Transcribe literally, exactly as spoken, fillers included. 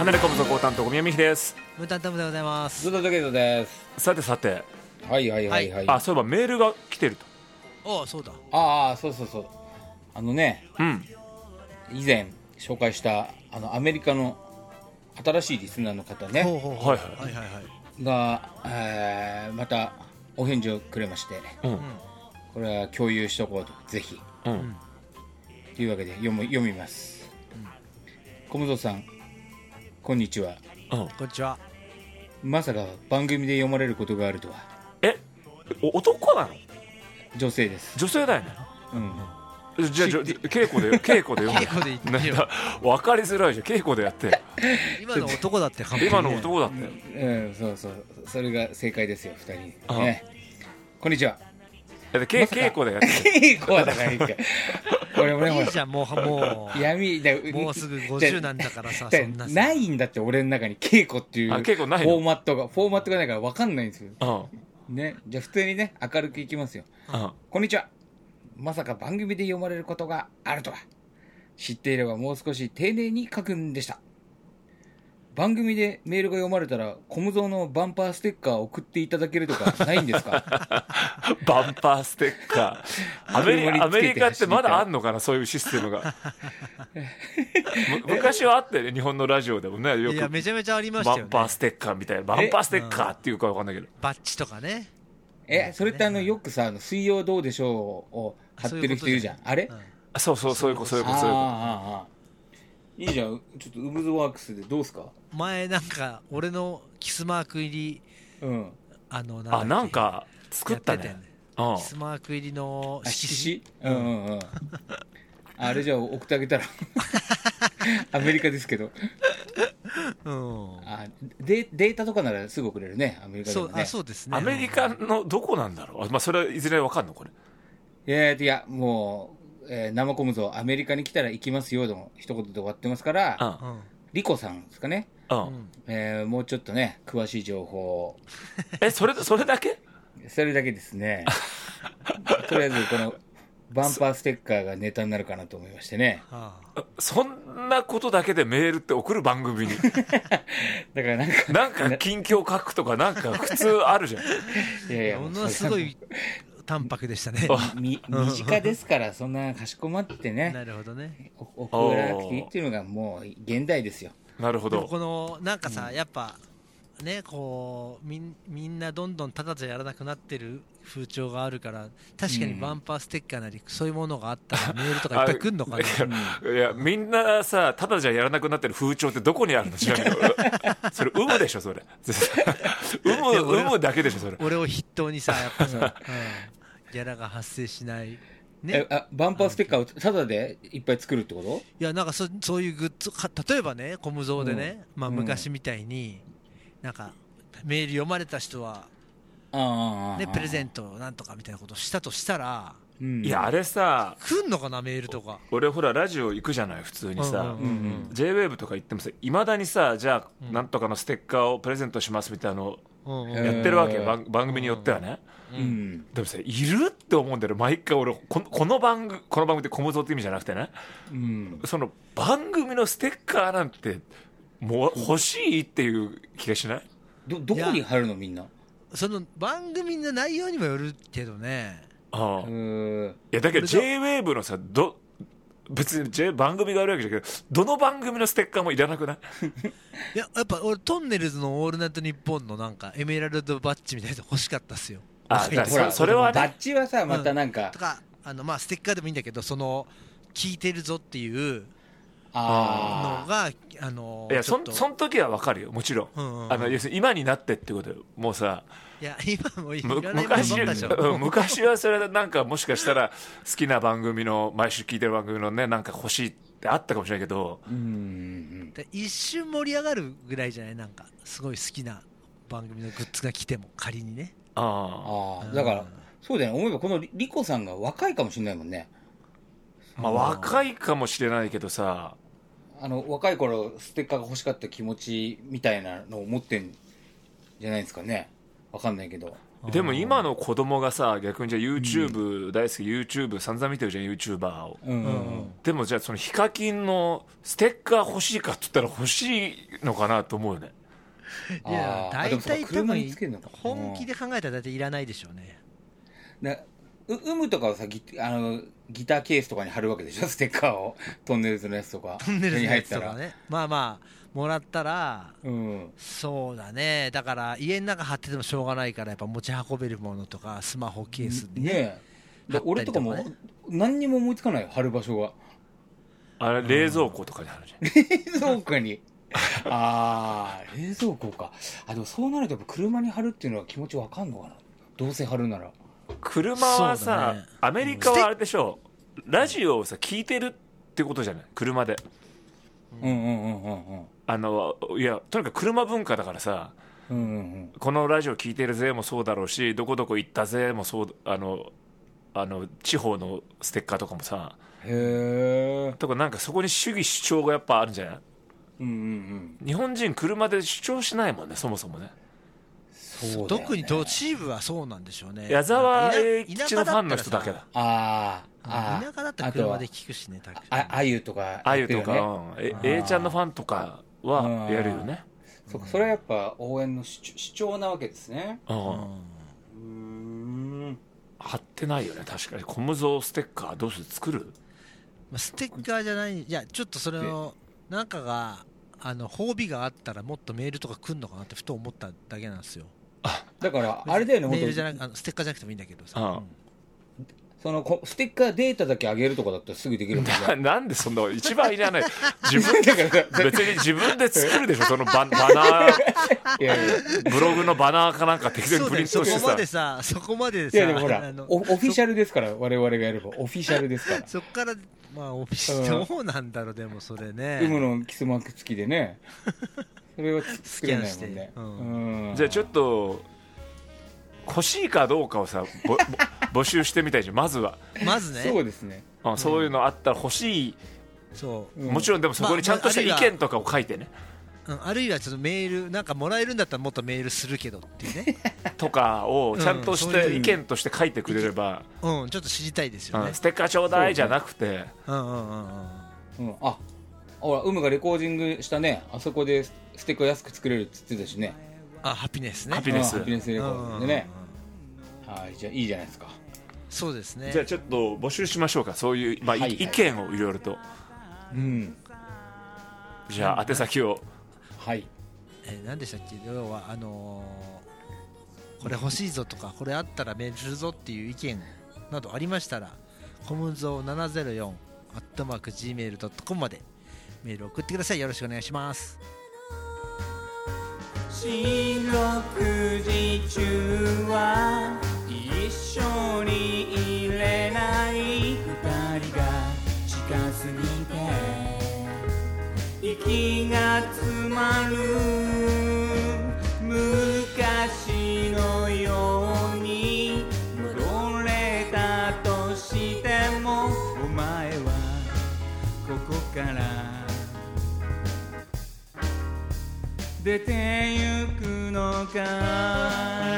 離れ込むぞ高担当小宮美希です。 ムータンタムでございます。 ずっとだけどです。 さてさて、 はいはいはいはい。 あ、そういえばメールが来てると。 ああ、そうだ。 ああ、そうそうそう。あのね、 うん、 以前紹介したあのアメリカの新しいリスナーの方ねほうほうほうはいはいはいはいはい。 が、えーまたお返事をくれまして、 うんこれは共有しとこうと、ぜひうんというわけで読む読みます。小室さん、こんにちは。 うん、 こんにちは。 まさか番組で読まれることがあるとは。 え、お男なの？ 女性です。 女性だよね。 うん。 じゃあじゃあ稽古で稽古で読む稽古で言ってよ。 分かりづらいじゃん。稽古でやって今の男だって完璧ね。 今の男だって。 うん、そうそう、それが正解ですよ、二人ああね。こんにちは。 だって稽稽古でやって稽古はだからいいか。俺俺ほいいじゃん、もうもら闇だうもうすぐごじゅうなんだからさ、 だそんなさ。 ないんだって、俺の中に稽古っていうあフ稽古ないのォーマットがフォーマットがないから分かんないんですようんね。じゃあ普通にね、明るくいきますよ。 うんこんにちは。まさか番組で読まれることがあるとは。知っていればもう少し丁寧に書くんでした。番組でメールが読まれたらコムゾーのバンパーステッカー送っていただけるとかないんですか？ バンパーステッカーアメリアメリカってまだあんのかな、そういうシステムがむ昔はあってね、日本のラジオでもね、よいや、 くめちゃめちゃありましたよね。 バンパーステッカーみたいな、バンパーステッカーっていうか分かんないけど、 バッジとかね。 え、それってあのよくさ、あの水曜どうでしょうを貼ってる人いるじゃん。あれ、 うんあそうそう、そういうこと、そういうこと、そういうこあーあーあーいいじゃん。ちょっとウムズワークスでどうすか？ 前なんか俺のキスマーク入りうん。 あのと。あ、なんか作ったねやってたよね。 うんキスマーク入りのあ、 色色紙。 紙うんうんうん。あれじゃあ送ってあげたらアメリカですけど、 うん。 あデデータとかならすぐ送れるね、アメリカでそう、 もね。 あ、そうですね。 アメリカのどこなんだろう、まあ、それはいずれ分かんのこれ。 えー、いやもう、えー生コムぞアメリカに来たら行きますよの一言で終わってますから、 うんうん。 リコさんですかね、 う、 うんん。 えーもうちょっとね詳しい情報を、 え、それそれだけ？ それだけですねとりあえずこのバンパーステッカーがネタになるかなと思いましてね。 はあ。 そんなことだけでメールって送る番組にだからなんかなんか近況書くとかなんか普通あるじゃん。 いやいやものすごい淡白でしたね。 み身近ですから、そんなかしこまってねなるほどね。 お送らなくていいっていうのがもう現代ですよ。 なるほど。 でもこのなんかさ、やっぱね、こうみんみんなどんどんただじゃやらなくなってる風潮があるから、確かにバンパーステッカーなりそういうものがあったらメールとかいっぱい来るのかな。 いやみんなさ、ただじゃやらなくなってる風潮ってどこにあるの？知らんけどそれ有無でしょ、それ有無有無だけでしょ、それ。 俺を筆頭にさ、やっぱさ、うん、ギャラが発生しないね。 えあバンパーステッカーをタダでいっぱい作るってこと？ いや、なんか そ, そういうグッズか、例えばね、コムゾーでね、まあ、 うん昔みたいになんかメール読まれた人は、 ああ、 ね、プレゼントなんとかみたいなことをしたとしたら、 うん、 いやあれさ、 来んのかな、メールとか。 俺ほらラジオ行くじゃない普通にさ、 うんうんうんジェイウェーブ とか行ってもさ、いまだにさ、じゃあ、 うんなんとかのステッカーをプレゼントしますみたいなのうんうんへーやってるわけ、 うん番番組によってはね、 うん、 でもさ、いるって思うんだよ毎回俺。このこの番組この番組ってコムゾーって意味じゃなくてね、 うんその番組のステッカーなんてもう欲しいっていう気がしない？ どどこに貼るのみんな？ その番組の内容にもよるけどね。 ああ、 うーん、 いやだけど俺ジだェイウェーブ のさ、ど別に J 番組があるわけじゃけど、どの番組のステッカーもいらなくない？ いや、やっぱ俺トンネルズのオールナイトニッポンのなんかエメラルドバッジみたいなの欲しかったっすよ。 あだからほらそそれはねバッジはさまたなんか、 とか、あのまあステッカーでもいいんだけど、その聞いてるぞっていうあのが、あのいやそんちょっとそん時はわかるよ、もちろん、 うんうんうん、 あの要するに今になってってことよ。もうさ、 いや今もいむらないもの昔ばっかでしょ。 うん昔はそれなんかもしかしたら好きな番組の毎週聞いてる番組のね、なんか欲しいってあったかもしれないけど、 ーうんうんで一瞬盛り上がるぐらいじゃない、なんかすごい好きな番組のグッズが来ても仮にね。 あああ、だからそうだよね、思えばこのリリコさんが若いかもしれないもんね。 あ、まあ若いかもしれないけどさ、 あの若い頃ステッカーが欲しかった気持ちみたいなのを持ってんじゃないですかね。わかんないけど。 でも今の子供がさ、逆にじゃあ YouTube 大好き、YouTube 散々見てるじゃん、 YouTuber を。 うんうんうん、 でもじゃあそのヒカキンのステッカー欲しいかって言ったら欲しいのかなと思うね。 いやあーでもそう大体多車に分つけるのか本気で考えたら大体いらないでしょうね。 ね、う有無とかをさギあのギターケースとかに貼るわけでしょ、ステッカーを。トンネルズのやつとかトンネルズのやつと手に入ったらかね。まあまあもらったらうんそうだね。だから家の中貼っててもしょうがないからやっぱ持ち運べるものとかスマホケースにねえで貼ったりとかね俺とかも何にも思いつかないよ、貼る場所が。 あれ冷蔵庫とかにあるじゃん。 冷蔵庫にああ冷蔵庫か。あでもそうなるとやっぱ車に貼るっていうのは気持ちわかんのかな、どうせ貼るなら。 車はそうださ、 ねアメリカはあれでしょ、ラジオをさ聞いてるってことじゃない、車で。 うんうんうんうんうんあのいやとにかく車文化だからさ、 うんうんうんこのラジオ聞いてるぜもそうだろうし、どこどこ行ったぜもそう、あのあの地方のステッカーとかもさ、 へえ。 とかなんかそこに主義主張がやっぱあるんじゃない。 うんうんうん。 日本人車で主張しないもんね、そもそもね。 そうだよね。 特に都市部はそうなんでしょうね。 矢沢永田吉のファンの人だけだ。 あーあー。 田舎だったら車で聞くしね、タクシーああゆとかあゆとやってるよか、 ね。 うん、え A ちゃんのファンとかはやるよね。 そうか、それはやっぱ応援の主張主張なわけですね。 うん、 うんうーん。 貼ってないよね、確かに。コムゾーステッカーどうする、作る。 まあステッカーじゃない、いやちょっとそれのなんかがあの褒美があったらもっとメールとか来るのかなってふと思っただけなんですよ。 だからあれだよね、 メールじゃ本なくあのステッカーじゃなくてもいいんだけどさ、 うんうん当そのこステッカーデータだけ上げるとかだったらすぐできるもんね。 ななんでそんな一番いらない自分だから別に自分で作るでしょ、そのババナー、 いやいやブログのバナーかなんか適当にプリントしてさそこまでさそこまでさいやでもほらあのオオフィシャルですから、我々がやればオフィシャルですから。 そっからまあオフィシうんどうなんだろう、でもそれね有無のキスマーク付きでね、それは作れないもんね。 スキャンしてうんじゃあちょっと欲しいかどうかをさぼぼ募集してみたいじゃん、まずは。 まずねそうですね。 あそういうのあったら欲しい、 そううんもちろんでもそこにちゃんとした意見とかを書いてね、 うん、あるいはちょっとメールなんかもらえるんだったらもっとメールするけどっていうねとかをちゃんとしうんそういうて意見として書いてくれれば、 うんちょっと知りたいですよねうんステッカーちょうだいじゃなくて、 うんうんうんうんうん、あほら、有無がレコーディングしたね、あそこでステッカー安く作れるって言ってたしね。 あハピネスねハピネスうんハピネスレコードでねうんうんうん。 はい、じゃあいいじゃないですか。 そうですね。 じゃあちょっと募集しましょうか、そういう、まあいはい意見をいろいろと。 うん。 じゃあ宛先を。 はい。 えー何でしたっけ、要はあのーこれ欲しいぞとかこれあったらメールするぞっていう意見などありましたらコムゾーななぜろよんアットマーク ジーメールドットコム までメールを送ってください。よろしくお願いします。 四六時中は一緒にいれない二人が近すぎて息が詰まる昔のように戻れたとしてもお前はここから出てゆくのか